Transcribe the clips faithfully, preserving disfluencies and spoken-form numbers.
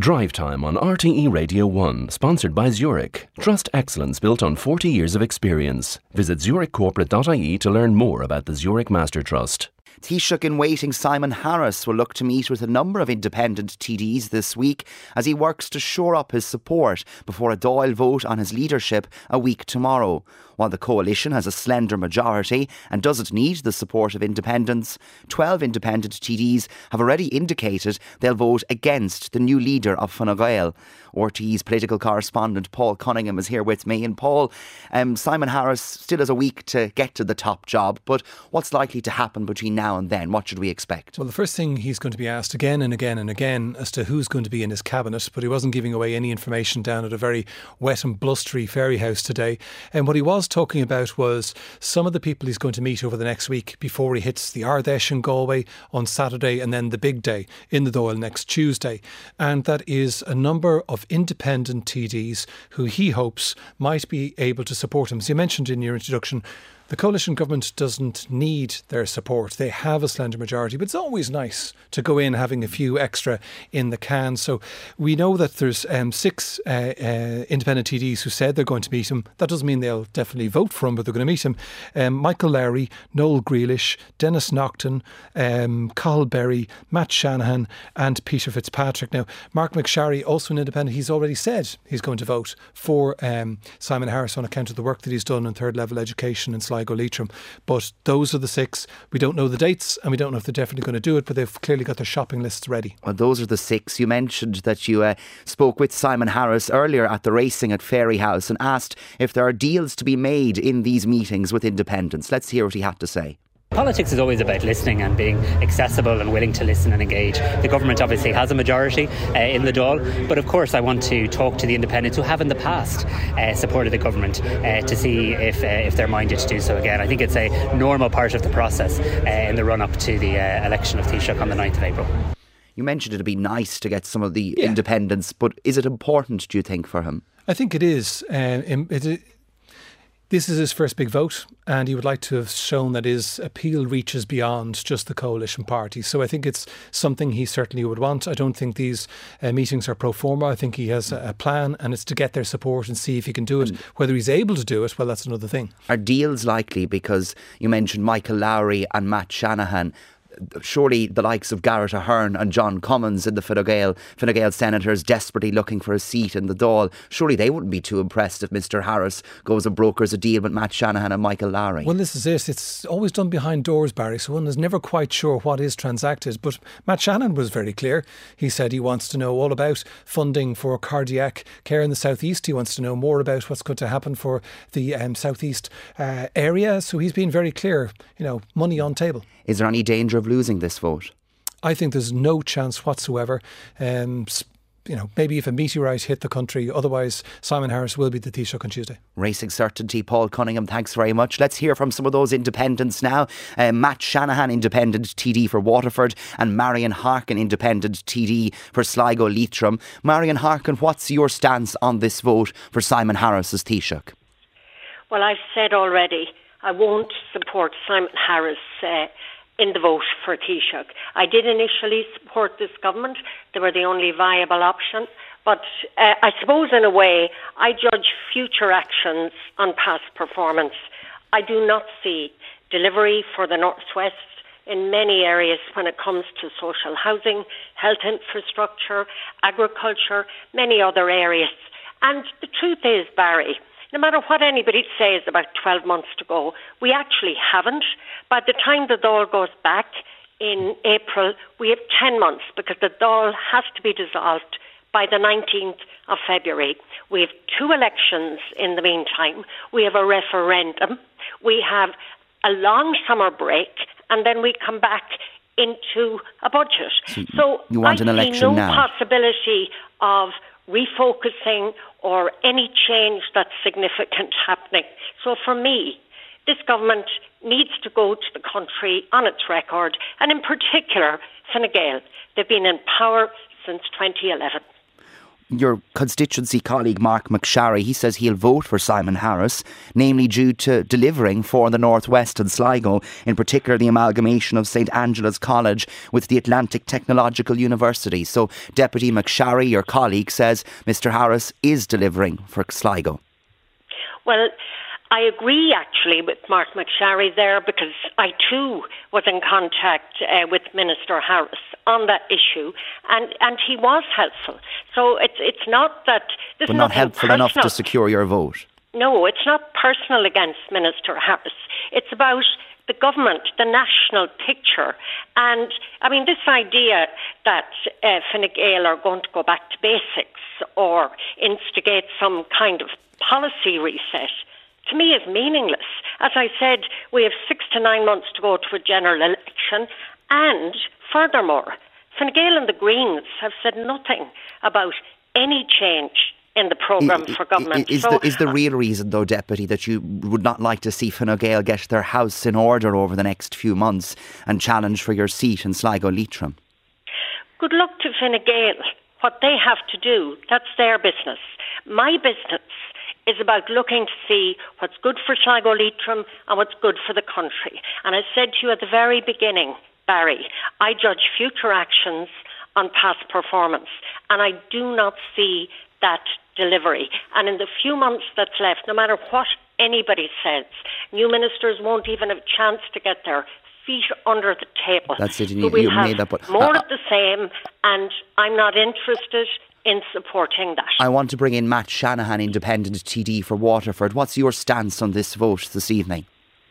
Drive Time on R T E Radio one, sponsored by Zurich. Trust excellence built on forty years of experience. Visit zurich corporate dot I E to learn more about the Zurich Master Trust. Taoiseach in waiting Simon Harris will look to meet with a number of independent T Ds this week as he works to shore up his support before a Dáil vote on his leadership a week tomorrow. While the coalition has a slender majority and doesn't need the support of independents, twelve independent T Ds have already indicated they'll vote against the new leader of Fine Gael. R T E's political correspondent Paul Cunningham is here with me. And Paul, um, Simon Harris still has a week to get to the top job, but what's likely to happen between now and then? What should we expect? Well, the first thing he's going to be asked again and again and again as to who's going to be in his cabinet, but he wasn't giving away any information down at a very wet and blustery Ferry House today. And what he was talking about was some of the people he's going to meet over the next week before he hits the Ardèche in Galway on Saturday and then the big day in the Dáil next Tuesday. And that is a number of independent T Ds who he hopes might be able to support him. As you mentioned in your introduction, the coalition government doesn't need their support. They have a slender majority, but it's always nice to go in having a few extra in the can. So we know that there's um, six uh, uh, independent T Ds who said they're going to meet him. That doesn't mean they'll definitely vote for him, but they're going to meet him. Um, Michael Lowry, Noel Grealish, Dennis Naughton, um, Cathal Berry, Matt Shanahan and Peter Fitzpatrick. Now, Mark McSharry, also an independent, he's already said he's going to vote for um, Simon Harris on account of the work that he's done in third level education and Sligo Leitrim. But those are the six. We don't know the dates and we don't know if they're definitely going to do it, but they've clearly got their shopping lists ready. Well, those are the six. You mentioned that you uh, spoke with Simon Harris earlier at the racing at Ferry House and asked if there are deals to be made in these meetings with independents. Let's hear what he had to say. Politics is always about listening and being accessible and willing to listen and engage. The government obviously has a majority uh, in the Dáil, but of course I want to talk to the independents who have in the past uh, supported the government uh, to see if uh, if they're minded to do so again. I think it's a normal part of the process uh, in the run-up to the uh, election of Taoiseach on the ninth of April. You mentioned it'd be nice to get some of the yeah. independents, but is it important, do you think, for him? I think it is. Uh, it, it, This is his first big vote and he would like to have shown that his appeal reaches beyond just the coalition party. So I think it's something he certainly would want. I don't think these uh, meetings are pro forma. I think he has a, a plan and it's to get their support and see if he can do it. And whether he's able to do it, well, that's another thing. Are deals likely? Because you mentioned Michael Lowry and Matt Shanahan. Surely the likes of Garrett Ahern and John Cummins in the Fine Gael, Fine Gael senators desperately looking for a seat in the Dáil, surely they wouldn't be too impressed if Mister Harris goes and brokers a deal with Matt Shanahan and Michael Lowry. Well, this is it. It's always done behind doors, Barry, so one is never quite sure what is transacted. But Matt Shanahan was very clear. He said he wants to know all about funding for cardiac care in the South East. He wants to know more about what's going to happen for the um, South East uh, area. So he's been very clear, you know, money on table. Is there any danger of losing this vote? I think there's no chance whatsoever. Um, you know, maybe if a meteorite hit the country, otherwise Simon Harris will be the Taoiseach on Tuesday. Racing certainty. Paul Cunningham, thanks very much. Let's hear from some of those independents now. Uh, Matt Shanahan, independent T D for Waterford, and Marion Harkin, independent T D for Sligo Leitrim. Marion Harkin, what's your stance on this vote for Simon Harris as Taoiseach? Well, I've said already, I won't support Simon Harris uh, in the vote for Taoiseach. I did initially support this government. They were the only viable option. But uh, I suppose in a way, I judge future actions on past performance. I do not see delivery for the Northwest in many areas when it comes to social housing, health infrastructure, agriculture, many other areas. And the truth is, Barry, no matter what anybody says about twelve months to go, we actually haven't. By the time the Dáil goes back in April, we have ten months because the Dáil has to be dissolved by the nineteenth of February. We have two elections in the meantime. We have a referendum. We have a long summer break, and then we come back into a budget. So, so you want I an election see no now? possibility of refocusing or any change that's significant happening. So for me, this government needs to go to the country on its record, and in particular, Fine Gael. They've been in power since twenty eleven. your constituency colleague Mark McSharry, he says he'll vote for Simon Harris, namely due to delivering for the North West and Sligo, in particular the amalgamation of St Angela's College with the Atlantic Technological University. So Deputy McSharry, your colleague, says Mr Harris is delivering for Sligo. Well, I agree actually with Mark McSharry there, because I too was in contact uh, with Minister Harris on that issue, and, and he was helpful. So it's it's not that... But not helpful personal. enough to secure your vote. No, it's not personal against Minister Harris. It's about the government, the national picture. And, I mean, this idea that uh, Fine Gael are going to go back to basics or instigate some kind of policy reset, to me is meaningless. As I said, we have six to nine months to go to a general election, and furthermore, Fine Gael and the Greens have said nothing about any change in the programme for government. Is, so, the, is the real reason, though, Deputy, that you would not like to see Fine Gael get their house in order over the next few months and challenge for your seat in Sligo Leitrim? Good luck to Fine Gael. What they have to do, that's their business. My business is about looking to see what's good for Sligo Leitrim and what's good for the country. And I said to you at the very beginning, Barry, I judge future actions on past performance, and I do not see that delivery. And in the few months that's left, no matter what anybody says, new ministers won't even have a chance to get their feet under the table. That's it. So You, we'll you have made that, but, more uh, of the same, and I'm not interested in supporting that. I want to bring in Matt Shanahan, Independent T D for Waterford. What's your stance on this vote this evening?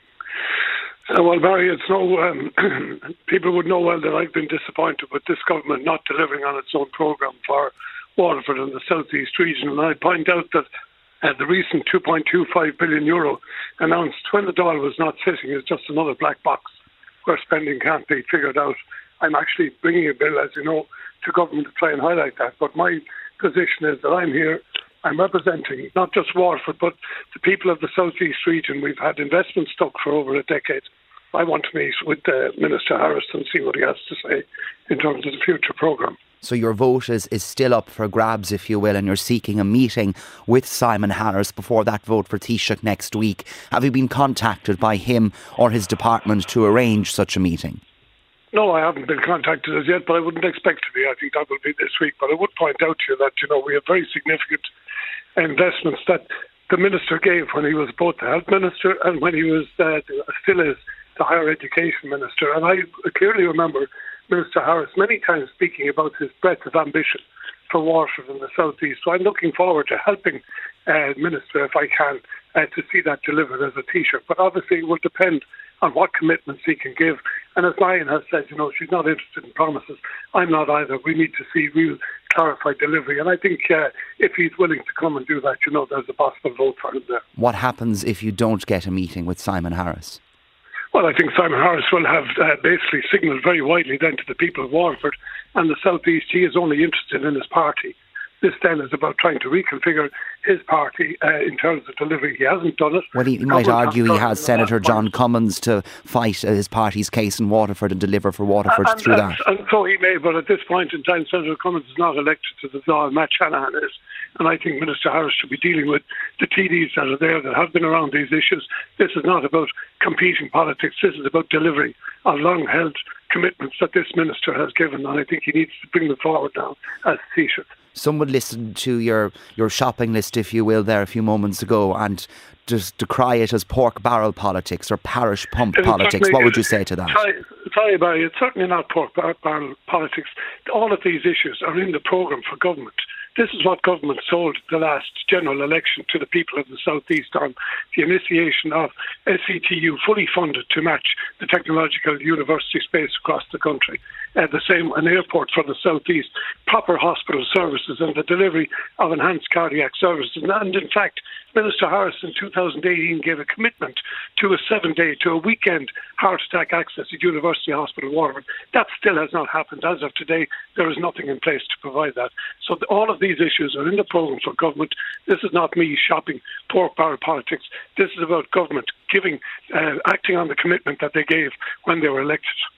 Uh, well, Barry, it's no. Um, people would know well that I've been disappointed with this government not delivering on its own programme for Waterford and the South East region. And I point out that uh, the recent two point two five billion euro announced when the Dáil was not sitting is just another black box where spending can't be figured out. I'm actually bringing a bill, as you know, to government to try and highlight that. But my position is that I'm here, I'm representing not just Waterford, but the people of the South East region. We've had investment stuck for over a decade. I want to meet with uh, Minister Harris and see what he has to say in terms of the future programme. So your vote is, is still up for grabs, if you will, and you're seeking a meeting with Simon Harris before that vote for Taoiseach next week. Have you been contacted by him or his department to arrange such a meeting? No, I haven't been contacted as yet, but I wouldn't expect to be. I think that will be this week. But I would point out to you that, you know, we have very significant investments that the Minister gave when he was both the Health Minister and when he was, uh, still is, the Higher Education Minister. And I clearly remember Minister Harris many times speaking about his breadth of ambition for Waterford and the South East. So I'm looking forward to helping uh, Minister, if I can, uh, to see that delivered as a Taoiseach. But obviously it will depend on what commitments he can give. And as Marion has said, you know, she's not interested in promises. I'm not either. We need to see real clarified delivery. And I think uh, if he's willing to come and do that, you know, there's a possible vote for him there. What happens if you don't get a meeting with Simon Harris? Well, I think Simon Harris will have uh, basically signalled very widely then to the people of Waterford and the South East he is only interested in his party. This then is about trying to reconfigure his party uh, in terms of delivery. He hasn't done it. Well, he, he might argue he has Senator John Cummins to fight uh, his party's case in Waterford and deliver for Waterford and, through and, that. And so he may, but at this point in time, Senator Cummins is not elected to the Dáil. Matt Shanahan is. And I think Minister Harris should be dealing with the T Ds that are there that have been around these issues. This is not about competing politics. This is about delivering on long-held commitments that this minister has given. And I think he needs to bring them forward now as Taoiseach. Someone listened to your, your shopping list, if you will, there a few moments ago and just decry it as pork barrel politics or parish pump It politics. What would you say to that? Sorry, sorry, Barry, it's certainly not pork barrel politics. All of these issues are in the programme for government. This is what government sold the last general election to the people of the South East on the initiation of S C T U fully funded to match the technological university space across the country. Uh, the same, an airport for the South East, proper hospital services and the delivery of enhanced cardiac services. And in fact, Minister Harris in two thousand eighteen gave a commitment to a seven-day, to a weekend heart attack access at University Hospital Waterford. That still has not happened. As of today, there is nothing in place to provide that. So the, all of these issues are in the programme for government. This is not me shopping pork barrel politics. This is about government giving, uh, acting on the commitment that they gave when they were elected.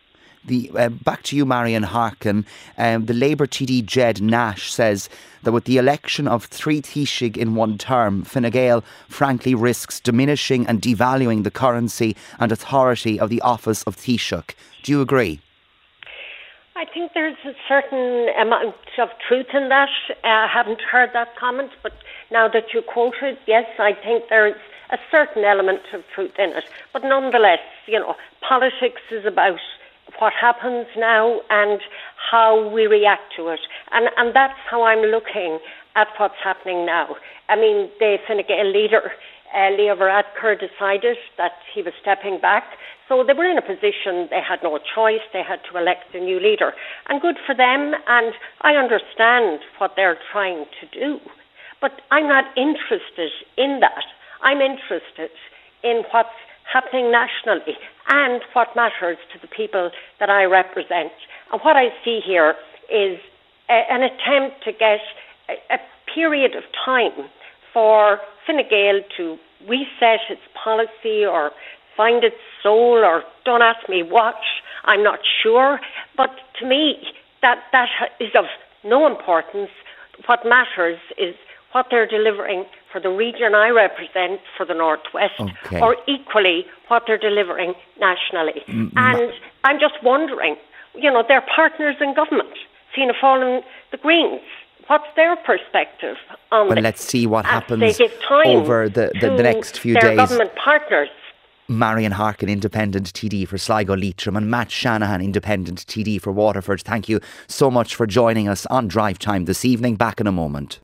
The uh, back to you, Marion Harkin. Um, the Labour T D Jed Nash says that with the election of three Taoiseach in one term, Fine Gael frankly risks diminishing and devaluing the currency and authority of the office of Taoiseach. Do you agree? I think there's a certain amount of truth in that. Uh, I haven't heard that comment, but now that you quoted, yes, I think there's a certain element of truth in it. But nonetheless, you know, politics is about what happens now and how we react to it. And, and that's how I'm looking at what's happening now. I mean, the Fine Gael leader, uh, Leo Varadkar, decided that he was stepping back. So they were in a position, they had no choice, they had to elect a new leader. And good for them, and I understand what they're trying to do. But I'm not interested in that. I'm interested in what's happening nationally and what matters to the people that I represent. And what I see here is a, an attempt to get a, a period of time for Fine Gael to reset its policy or find its soul, or don't ask me what, I'm not sure. But to me, that, that is of no importance. What matters is what they're delivering for the region I represent, for the Northwest, okay. or equally what they're delivering nationally. Mm-hmm. And I'm just wondering, you know, they're partners in government, Fianna Fáil and the Greens. What's their perspective on well, this? Let's see what As happens they give time over the, the, the next few their days. Government partners. Marion Harkin, Independent T D for Sligo Leitrim, and Matt Shanahan, Independent T D for Waterford. Thank you so much for joining us on Drive Time this evening. Back in a moment.